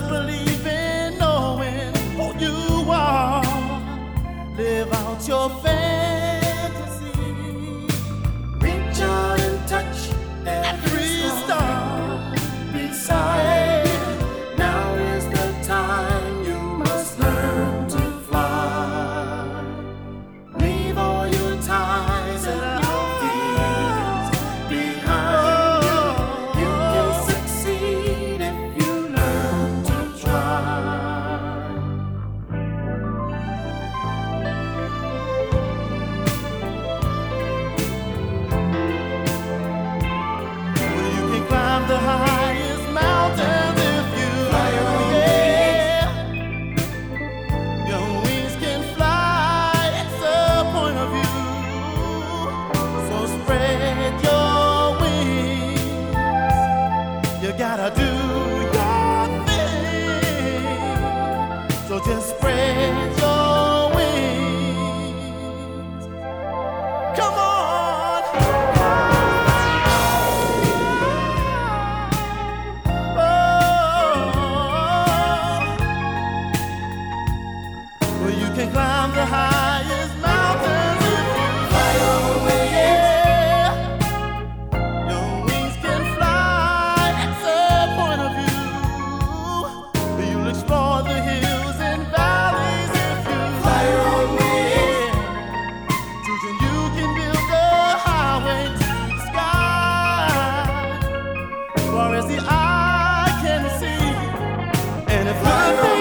Just believe in knowing who you are. Live out your fantasy. Reach out and touch Every star beside. Now is the time you must learn to fly. Leave all your ties and your fears behind you. You can succeed if you learn to try. Well, you can climb the highest mountain if you Fly your yeah. Your wings can fly, it's the point of view. So spread your wings. You gotta do your thing. So just spread your wings. Come on. Well, you can climb the highest mountains if you fly away. Yeah. Your wings can fly, that's the point of view. You'll explore the hills and valleys if you Fly away. Children, you can build a highway to the sky, far as the eye can see. And if one day